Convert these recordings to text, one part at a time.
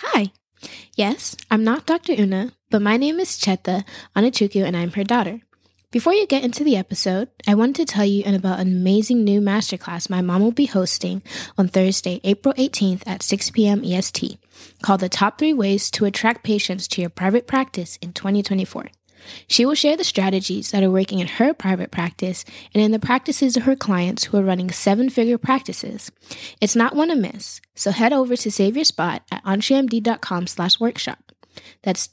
Hi. Yes, I'm not Dr. Una, but my name is Cheta Anachuku and I'm her daughter. Before you get into the episode, I wanted to tell you about an amazing new masterclass my mom will be hosting on Thursday, April 18th at 6 p.m. EST, called The Top 3 Ways to Attract Patients to Your Private Practice in 2024. She will share the strategies that are working in her private practice and in the practices of her clients who are running 7-figure practices. It's not one to miss, so head over to save your spot at entremd.com/workshop. That's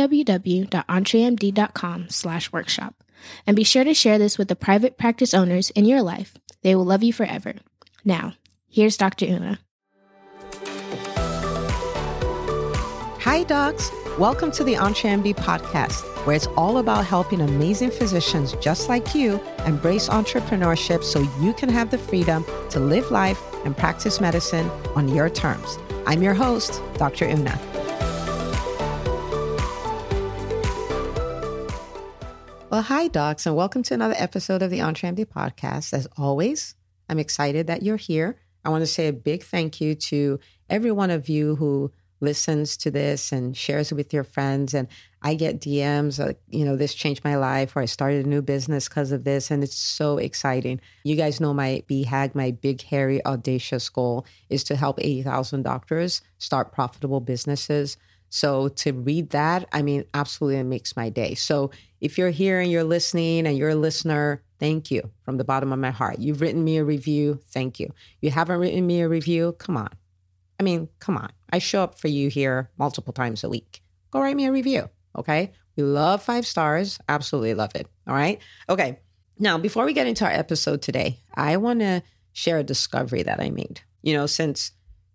www.entremd.com/workshop. And be sure to share this with the private practice owners in your life. They will love you forever. Now, here's Dr. Una. Hi, docs. Welcome to the EntreMD podcast, where it's all about helping amazing physicians just like you embrace entrepreneurship so you can have the freedom to live life and practice medicine on your terms. I'm your host, Dr. Una. Well, hi, docs, and welcome to another episode of the EntreMD podcast. As always, I'm excited that you're here. I want to say a big thank you to every one of you who listens to this and shares it with your friends. And I get DMs like, this changed my life, or I started a new business because of this. And it's so exciting. You guys know my BHAG, my big, hairy, audacious goal is to help 80,000 doctors start profitable businesses. So to read that, absolutely it makes my day. So if you're here and you're listening and you're a listener, thank you from the bottom of my heart. You've written me a review. Thank you. You haven't written me a review. Come on. Come on. I show up for you here multiple times a week. Go write me a review. Okay. We love 5 stars. Absolutely love it. All right. Okay. Now, before we get into our episode today, I want to share a discovery that I made. Since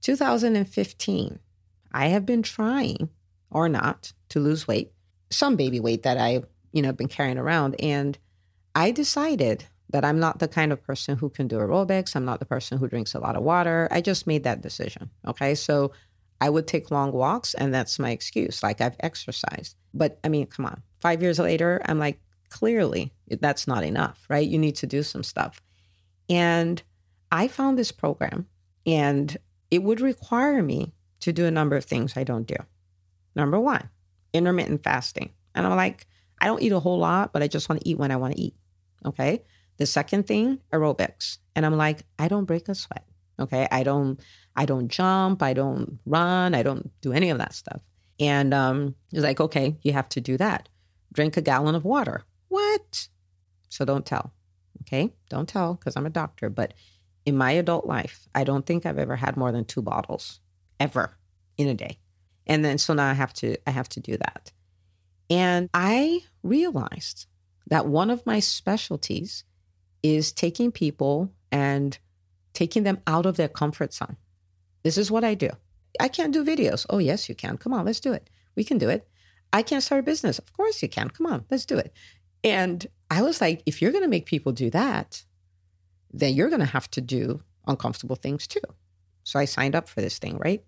2015, I have been trying or not to lose weight, some baby weight that I've been carrying around. And I decided that I'm not the kind of person who can do aerobics. I'm not the person who drinks a lot of water. I just made that decision. Okay. So I would take long walks and that's my excuse. Like I've exercised, but come on, 5 years later, I'm like, clearly that's not enough, right? You need to do some stuff. And I found this program and it would require me to do a number of things I don't do. Number 1, intermittent fasting. And I'm like, I don't eat a whole lot, but I just want to eat when I want to eat. Okay. The second thing, aerobics. And I'm like, I don't break a sweat. Okay. I don't jump. I don't run. I don't do any of that stuff. And it's like, okay, you have to do that. Drink a gallon of water. What? So don't tell. Okay. Don't tell because I'm a doctor. But in my adult life, I don't think I've ever had more than 2 bottles ever in a day. And then, so now I have to do that. And I realized that one of my specialties is taking people and taking them out of their comfort zone. This is what I do. I can't do videos. Oh, yes, you can. Come on, let's do it. We can do it. I can't start a business. Of course you can. Come on, let's do it. And I was like, if you're going to make people do that, then you're going to have to do uncomfortable things too. So I signed up for this thing, right?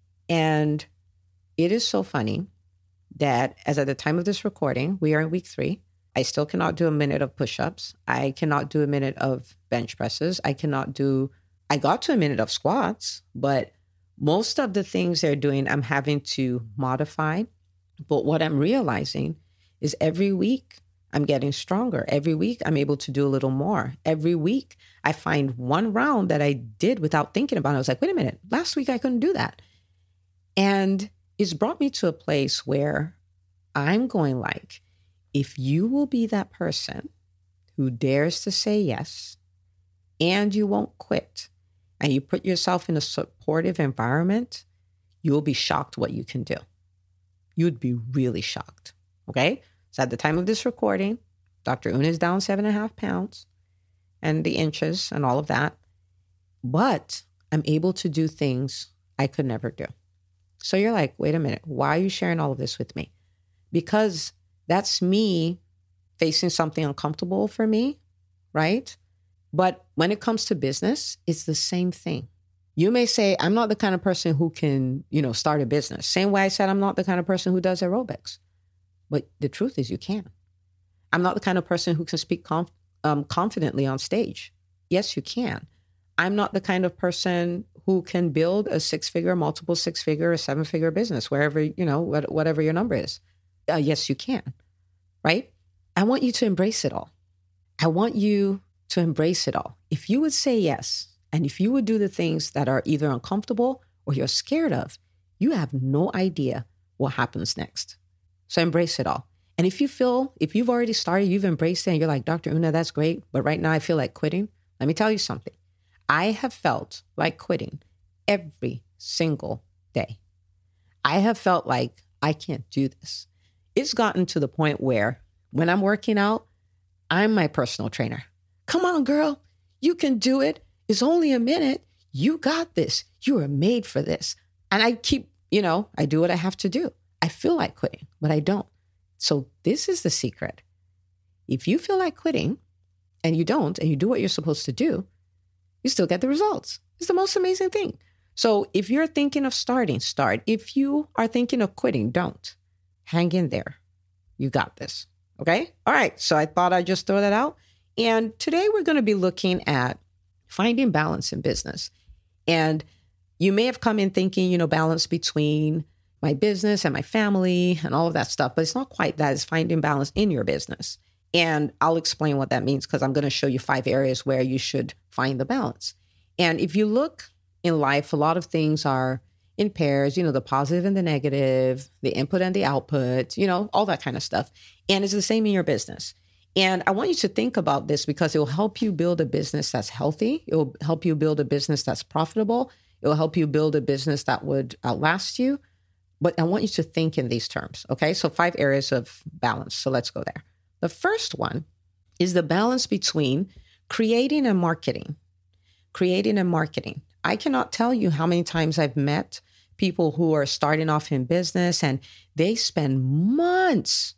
And it is so funny that as at the time of this recording, we are in week 3. I still cannot do a minute of push-ups. I cannot do a minute of bench presses. I got to a minute of squats, but most of the things they're doing, I'm having to modify. But what I'm realizing is every week I'm getting stronger. Every week I'm able to do a little more. Every week I find one round that I did without thinking about it. I was like, wait a minute, last week I couldn't do that. And it's brought me to a place where I'm going like, if you will be that person who dares to say yes, and you won't quit, and you put yourself in a supportive environment, you'll be shocked what you can do. You'd be really shocked. Okay. So at the time of this recording, Dr. Una is down 7.5 pounds and the inches and all of that. But I'm able to do things I could never do. So you're like, wait a minute, why are you sharing all of this with me? Because that's me facing something uncomfortable for me, right? But when it comes to business, it's the same thing. You may say, I'm not the kind of person who can, start a business. Same way I said, I'm not the kind of person who does aerobics. But the truth is you can. I'm not the kind of person who can speak confidently on stage. Yes, you can. I'm not the kind of person who can build a 6-figure, multiple 6-figure, or 7-figure business, wherever, whatever your number is. Yes, you can, right? I want you to embrace it all. I want you to embrace it all. If you would say yes, and if you would do the things that are either uncomfortable or you're scared of, you have no idea what happens next. So embrace it all. And if you've already started, you've embraced it, and you're like, Dr. Una, that's great, but right now I feel like quitting. Let me tell you something. I have felt like quitting every single day. I have felt like I can't do this. It's gotten to the point where when I'm working out, I'm my personal trainer. Come on, girl. You can do it. It's only a minute. You got this. You are made for this. And I keep, I do what I have to do. I feel like quitting, but I don't. So this is the secret. If you feel like quitting and you don't, and you do what you're supposed to do, you still get the results. It's the most amazing thing. So if you're thinking of starting, start. If you are thinking of quitting, don't. Hang in there. You got this. Okay? All right. So I thought I'd just throw that out. And today we're going to be looking at finding balance in business. And you may have come in thinking, balance between my business and my family and all of that stuff, but it's not quite that. It's finding balance in your business. And I'll explain what that means, because I'm going to show you 5 areas where you should find the balance. And if you look in life, a lot of things are in pairs, the positive and the negative, the input and the output, all that kind of stuff. And it's the same in your business. And I want you to think about this, because it will help you build a business that's healthy. It will help you build a business that's profitable. It will help you build a business that would outlast you. But I want you to think in these terms. Okay. So 5 areas of balance. So let's go there. The first one is the balance between creating and marketing. Creating and marketing. I cannot tell you how many times I've met people who are starting off in business, and they spend months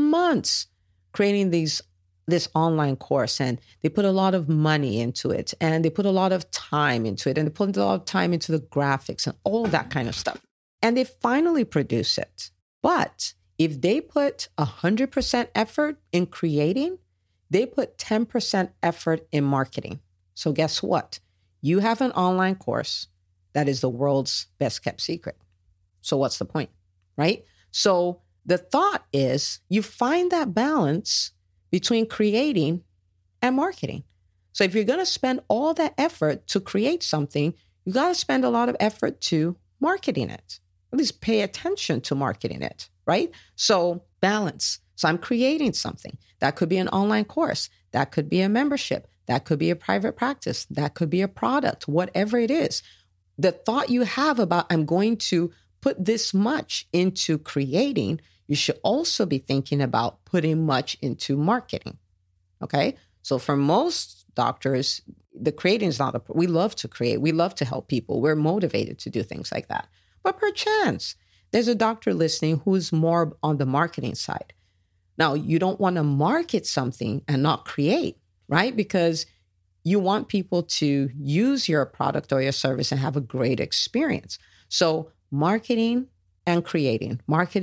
creating this online course, and they put a lot of money into it, and they put a lot of time into it, and they put a lot of time into the graphics and all that kind of stuff. And they finally produce it. But if they put 100% effort in creating, they put 10% effort in marketing. So guess what? You have an online course that is the world's best kept secret. So what's the point, right? So the thought is you find that balance between creating and marketing. So if you're going to spend all that effort to create something, you got to spend a lot of effort to marketing it. At least pay attention to marketing it, right? So balance. So I'm creating something. That could be an online course. That could be a membership. That could be a private practice. That could be a product, whatever it is. The thought you have about, I'm going to put this much into creating, you should also be thinking about putting much into marketing. Okay. So for most doctors, the creating is not we love to create. We love to help people. We're motivated to do things like that. But perchance, there's a doctor listening who's more on the marketing side. Now, you don't want to market something and not create, right? Because you want people to use your product or your service and have a great experience. So marketing and creating.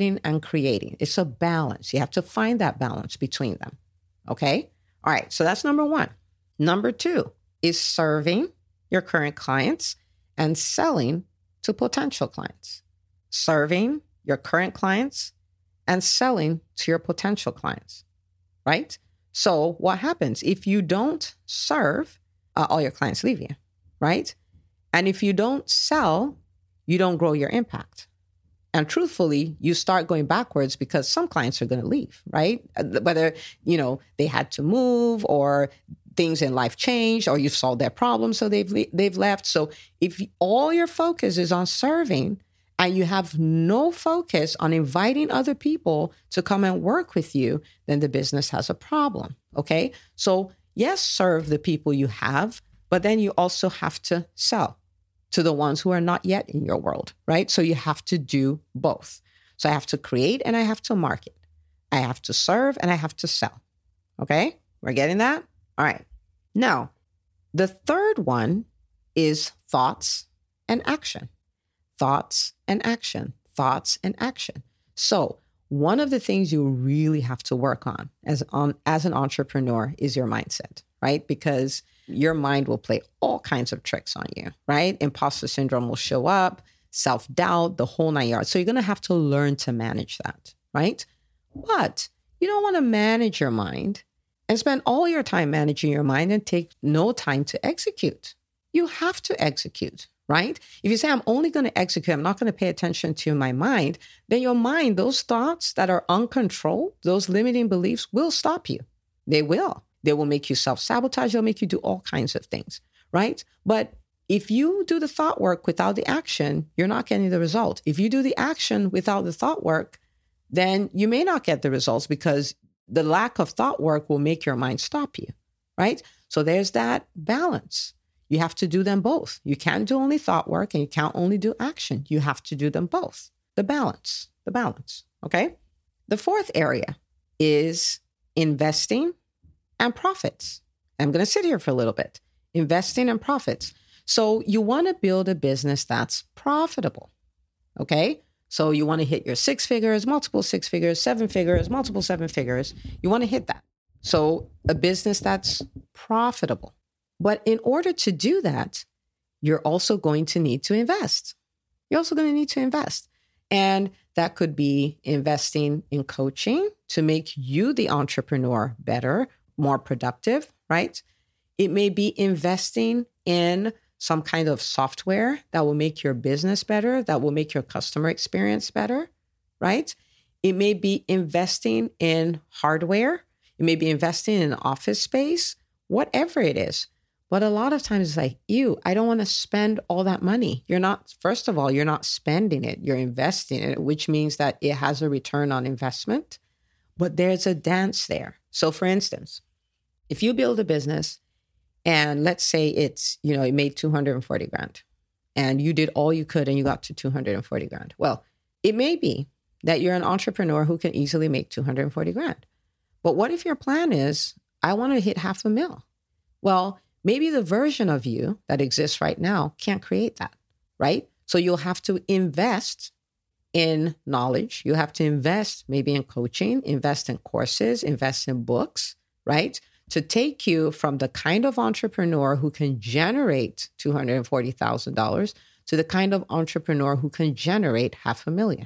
It's a balance. You have to find that balance between them. Okay? All right. So that's number 1. Number 2 is serving your current clients and selling to potential clients. Serving your current clients and selling to your potential clients, right? So what happens if you don't serve, all your clients leave you, right? And if you don't sell, you don't grow your impact. And truthfully, you start going backwards because some clients are going to leave, right? Whether, they had to move or things in life changed or you've solved their problems, so they've left. So if all your focus is on serving and you have no focus on inviting other people to come and work with you, then the business has a problem, okay? So yes, serve the people you have, but then you also have to sell to the ones who are not yet in your world, right? So you have to do both. So I have to create and I have to market. I have to serve and I have to sell, okay? We're getting that? All right. Now, the third one is thoughts and action. Thoughts and action. Thoughts and action. So one of the things you really have to work on as an entrepreneur is your mindset, right? Because your mind will play all kinds of tricks on you, right? Imposter syndrome will show up, self-doubt, the whole 9 yards. So you're going to have to learn to manage that, right? But you don't want to manage your mind and spend all your time managing your mind and take no time to execute. You have to execute, right? If you say, I'm only going to execute, I'm not going to pay attention to my mind, then your mind, those thoughts that are uncontrolled, those limiting beliefs will stop you. They will. They will make you self-sabotage. They'll make you do all kinds of things, right? But if you do the thought work without the action, you're not getting the result. If you do the action without the thought work, then you may not get the results because the lack of thought work will make your mind stop you, right? So there's that balance. You have to do them both. You can't do only thought work and you can't only do action. You have to do them both. The balance, okay? The fourth area is investing and profits. I'm going to sit here for a little bit. Investing and profits. So you want to build a business that's profitable, okay? So you want to hit your 6 figures, multiple 6 figures, 7 figures, multiple 7 figures. You want to hit that. So a business that's profitable. But in order to do that, you're also going to need to invest. You're also going to need to invest. And that could be investing in coaching to make you, the entrepreneur, better, more productive, right? It may be investing in some kind of software that will make your business better, that will make your customer experience better, right? It may be investing in hardware. It may be investing in office space, whatever it is. But a lot of times it's like, I don't want to spend all that money. First of all, you're not spending it, you're investing in it, which means that it has a return on investment. But there's a dance there. So for instance, if you build a business and let's say it made 240 grand and you did all you could and you got to 240 grand. Well, it may be that you're an entrepreneur who can easily make 240 grand. But what if your plan is, I want to hit $500,000? Well, maybe the version of you that exists right now can't create that, right? So you'll have to invest in knowledge. You have to invest maybe in coaching, invest in courses, invest in books, right? To take you from the kind of entrepreneur who can generate $240,000 to the kind of entrepreneur who can generate $500,000.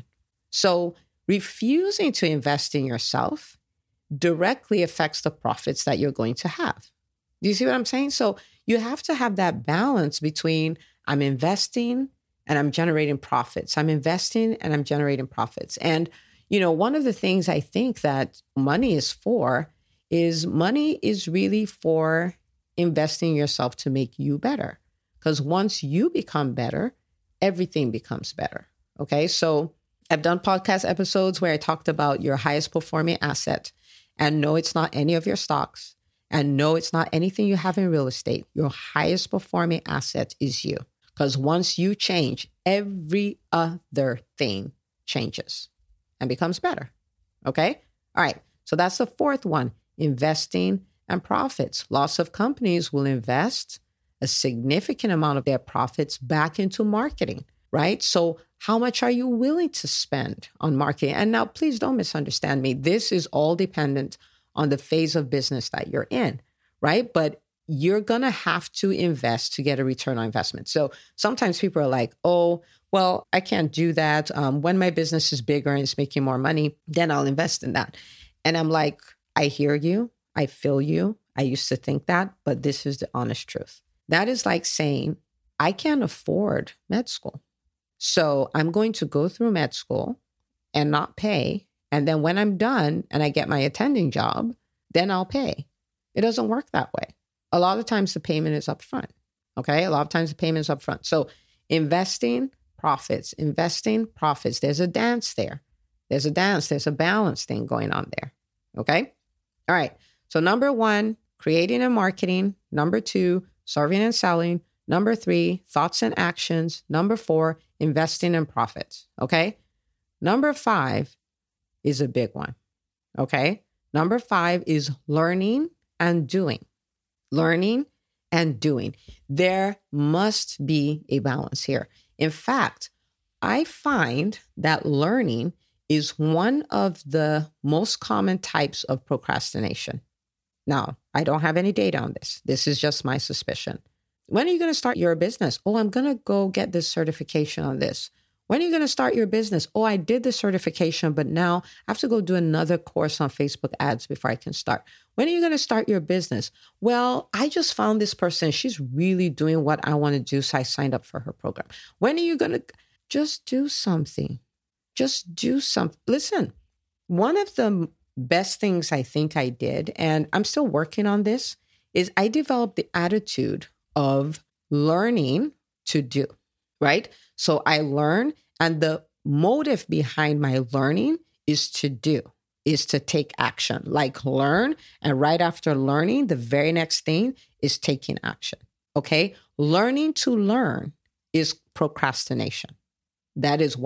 So refusing to invest in yourself directly affects the profits that you're going to have. Do you see what I'm saying? So you have to have that balance between I'm investing and I'm generating profits. I'm investing and I'm generating profits. And, one of the things I think that money is really for investing in yourself to make you better. Because once you become better, everything becomes better. Okay. So I've done podcast episodes where I talked about your highest performing asset, and no, it's not any of your stocks. And no, it's not anything you have in real estate. Your highest performing asset is you. Because once you change, every other thing changes and becomes better. Okay. All right. So that's the fourth one. Investing and profits. Lots of companies will invest a significant amount of their profits back into marketing, right? So how much are you willing to spend on marketing? And now, please don't misunderstand me. This is all dependent on the phase of business that you're in, right? But you're going to have to invest to get a return on investment. So sometimes people are like, oh, well, I can't do that. When my business is bigger and it's making more money, then I'll invest in that. And I'm like, I hear you. I feel you. I used to think that, but this is the honest truth. That is like saying, I can't afford med school. So I'm going to go through med school and not pay. And then when I'm done and I get my attending job, then I'll pay. It doesn't work that way. A lot of times the payment is upfront. Okay. A lot of times the payment is upfront. So investing profits. There's a dance there. There's a balance thing going on there. Okay. All right. So number 1, creating and marketing. Number 2, serving and selling. Number 3, thoughts and actions. Number 4, investing in profits. Okay. Number 5 is a big one. Okay. Number 5 is learning and doing. Learning and doing. There must be a balance here. In fact, I find that learning is one of the most common types of procrastination. Now, I don't have any data on this. This is just my suspicion. When are you going to start your business? Oh, I'm going to go get this certification on this. When are you going to start your business? Oh, I did the certification, but now I have to go do another course on Facebook ads before I can start. When are you going to start your business? Well, I just found this person. She's really doing what I want to do, so I signed up for her program. When are you going to just do something? Just do something. Listen, one of the best things I think I did, and I'm still working on this, is I developed the attitude of learning to do, right? So I learn, and the motive behind my learning is to do, is to take action, like learn. And right after learning, the very next thing is taking action. Okay. Learning to learn is procrastination. That is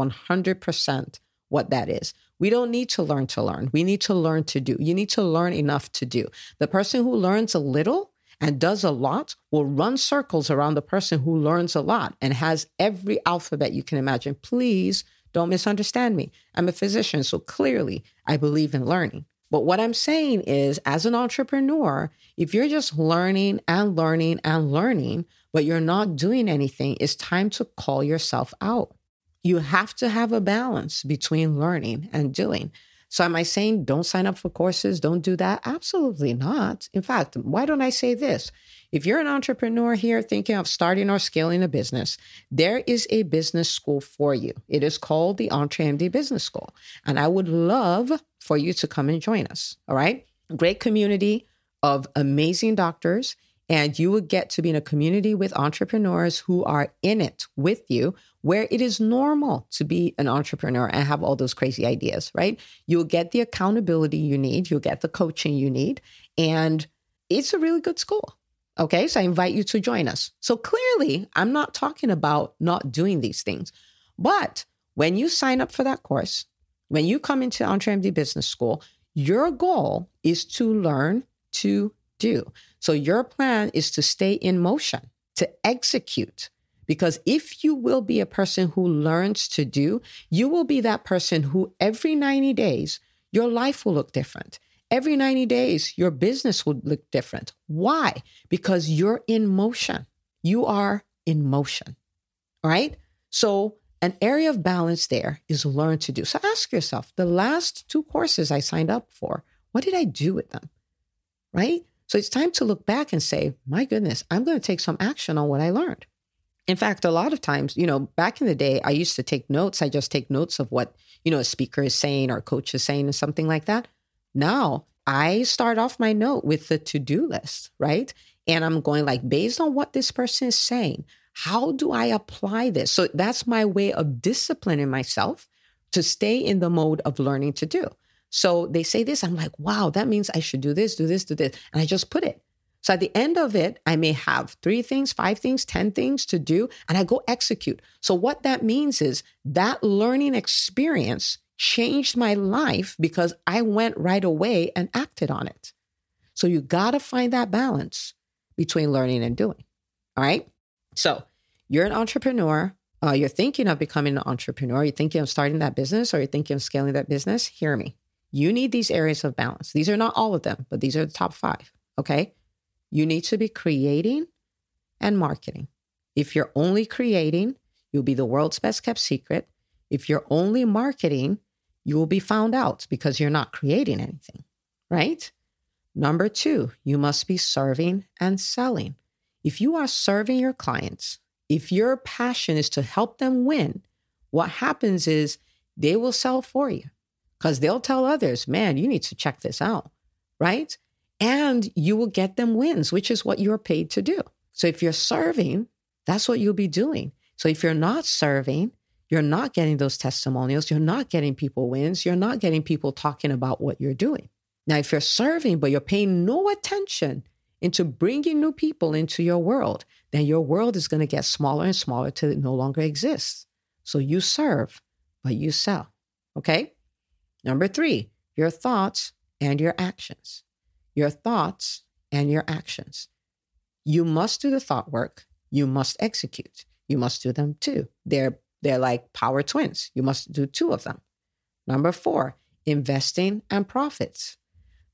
100% what that is. We don't need to learn to learn. We need to learn to do. You need to learn enough to do. The person who learns a little and does a lot will run circles around the person who learns a lot and has every alphabet you can imagine. Please don't misunderstand me. I'm a physician, so clearly I believe in learning. But what I'm saying is, as an entrepreneur, if you're just learning and learning and learning, but you're not doing anything, it's time to call yourself out. You have to have a balance between learning and doing. So am I saying don't sign up for courses? Don't do that? Absolutely not. In fact, why don't I say this? If you're an entrepreneur here thinking of starting or scaling a business, there is a business school for you. It is called the EntreMD Business School. And I would love for you to come and join us. All right. Great community of amazing doctors. And you will get to be in a community with entrepreneurs who are in it with you, where it is normal to be an entrepreneur and have all those crazy ideas, right? You'll get the accountability you need. You'll get the coaching you need. And it's a really good school. Okay, so I invite you to join us. So clearly, I'm not talking about not doing these things. But when you sign up for that course, when you come into EntreMD Business School, your goal is to learn to do. So your plan is to stay in motion, to execute. Because if you will be a person who learns to do, you will be that person who every 90 days, your life will look different. Every 90 days, your business will look different. Why? Because you're in motion. You are in motion. All right? So an area of balance there is learn to do. So ask yourself, the last 2 courses I signed up for, what did I do with them? Right? So it's time to look back and say, my goodness, I'm going to take some action on what I learned. In fact, a lot of times, back in the day, I used to take notes. I just take notes of what, a speaker is saying or a coach is saying or something like that. Now, I start off my note with the to-do list, right? And I'm going like, based on what this person is saying, how do I apply this? So that's my way of disciplining myself to stay in the mode of learning to do. So they say this, I'm like, wow, that means I should do this, do this, do this. And I just put it. So at the end of it, I may have 3 things, 5 things, 10 things to do, and I go execute. So what that means is that learning experience changed my life because I went right away and acted on it. So you got to find that balance between learning and doing. All right. So you're an entrepreneur. You're thinking of becoming an entrepreneur. You're thinking of starting that business, or you're thinking of scaling that business. Hear me. You need these areas of balance. These are not all of them, but these are the top 5. Okay. You need to be creating and marketing. If you're only creating, you'll be the world's best kept secret. If you're only marketing, you will be found out because you're not creating anything, right? Number 2, you must be serving and selling. If you are serving your clients, if your passion is to help them win, what happens is they will sell for you because they'll tell others, man, you need to check this out, right? And you will get them wins, which is what you're paid to do. So if you're serving, that's what you'll be doing. So if you're not serving, you're not getting those testimonials. You're not getting people wins. You're not getting people talking about what you're doing. Now, if you're serving, but you're paying no attention into bringing new people into your world, then your world is going to get smaller and smaller till it no longer exists. So you serve, but you sell. Okay? Number 3, your thoughts and your actions. Your thoughts and your actions. You must do the thought work. You must execute. You must do them too. They're like power twins. You must do 2 of them. Number 4, investing and profits.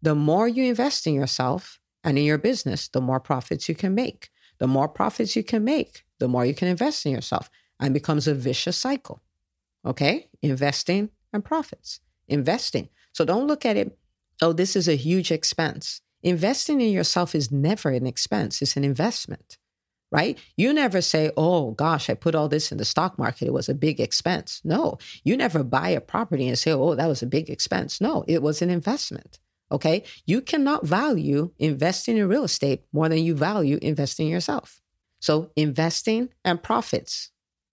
the more you invest in yourself and in your business, the more profits you can make. The more profits you can make, the more you can invest in yourself, and it becomes a vicious cycle. Okay? Investing and profits. Investing. So don't look at it, oh, this is a huge expense. Investing in yourself is never an expense. It's an investment, right? You never say, oh, gosh, I put all this in the stock market. It was a big expense. No, you never buy a property and say, oh, that was a big expense. No, it was an investment. Okay? You cannot value investing in real estate more than you value investing in yourself. So investing and profits.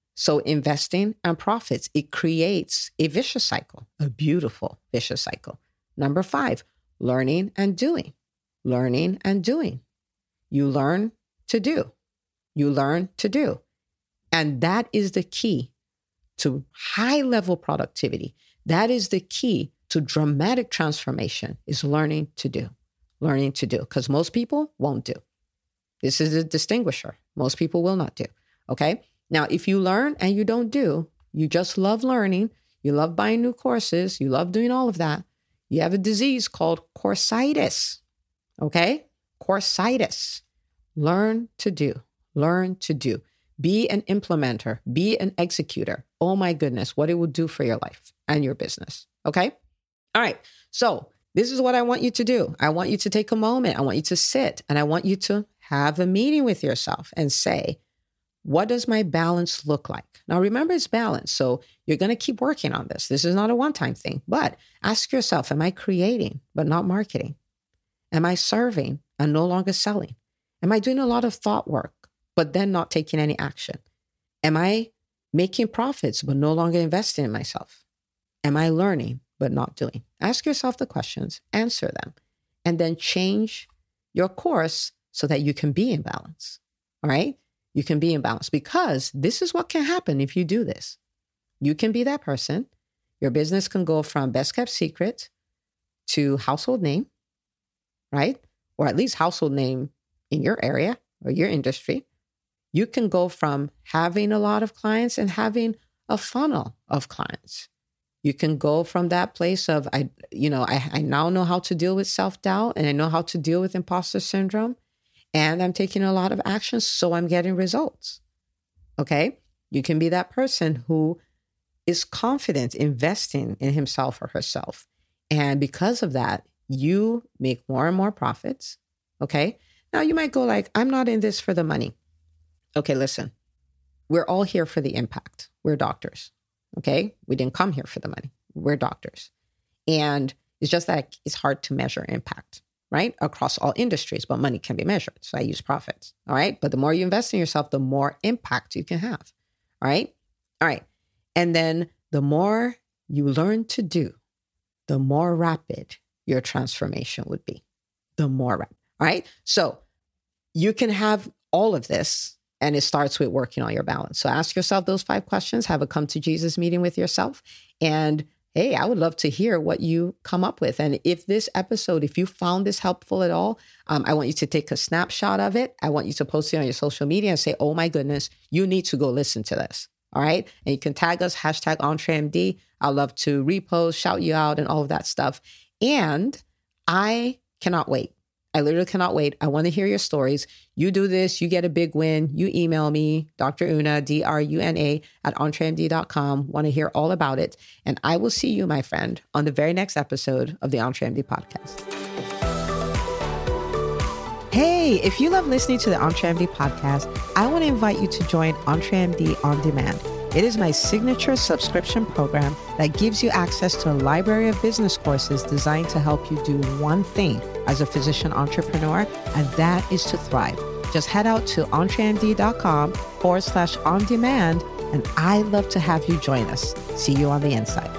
It creates a vicious cycle, a beautiful vicious cycle. Number 5, learning and doing. Learning and doing. You learn to do. You learn to do. And that is the key to high-level productivity. That is the key to dramatic transformation, is learning to do. Learning to do. Because most people won't do. This is a distinguisher. Most people will not do. Okay? Now, if you learn and you don't do, you just love learning, you love buying new courses, you love doing all of that, you have a disease called coursitis. Okay? Coursitis. Learn to do. Learn to do. Be an implementer. Be an executor. Oh my goodness, what it will do for your life and your business. Okay? All right. So this is what I want you to do. I want you to take a moment. I want you to sit and I want you to have a meeting with yourself and say, what does my balance look like? Now, remember, it's balance. So you're going to keep working on this. This is not a one-time thing, but ask yourself, am I creating but not marketing? Am I serving and no longer selling? Am I doing a lot of thought work, but then not taking any action? Am I making profits, but no longer investing in myself? Am I learning, but not doing? Ask yourself the questions, answer them, and then change your course so that you can be in balance. All right? You can be in balance, because this is what can happen if you do this. You can be that person. Your business can go from best kept secret to household name, right? Or at least household name in your area or your industry. You can go from having a lot of clients and having a funnel of clients. You can go from that place of, I now know how to deal with self-doubt, and I know how to deal with imposter syndrome, and I'm taking a lot of actions, so I'm getting results. Okay? You can be that person who is confident investing in himself or herself. And because of that, you make more and more profits. Okay? Now you might go like, I'm not in this for the money. Okay, listen, we're all here for the impact. We're doctors. Okay? We didn't come here for the money. We're doctors. And it's just that it's hard to measure impact, right? Across all industries, but money can be measured. So I use profits. All right? But the more you invest in yourself, the more impact you can have. All right? All right. And then the more you learn to do, the more rapid your transformation would be. The more rapid. All right? So you can have all of this, and it starts with working on your balance. So ask yourself those 5 questions, have a come to Jesus meeting with yourself. And hey, I would love to hear what you come up with. And if this episode, if you found this helpful at all, I want you to take a snapshot of it. I want you to post it on your social media and say, oh my goodness, you need to go listen to this. All right. And you can tag us, #EntreMD. I'd love to repost, shout you out, and all of that stuff. And I cannot wait. I literally cannot wait. I want to hear your stories. You do this, you get a big win. You email me, Dr. Una, DRUNA @EntreMD.com. Want to hear all about it. And I will see you, my friend, on the very next episode of the EntreMD podcast. Hey, if you love listening to the EntreMD podcast, I want to invite you to join EntreMD On Demand. It is my signature subscription program that gives you access to a library of business courses designed to help you do one thing as a physician entrepreneur, and that is to thrive. Just head out to EntreMD.com /on demand, and I'd love to have you join us. See you on the inside.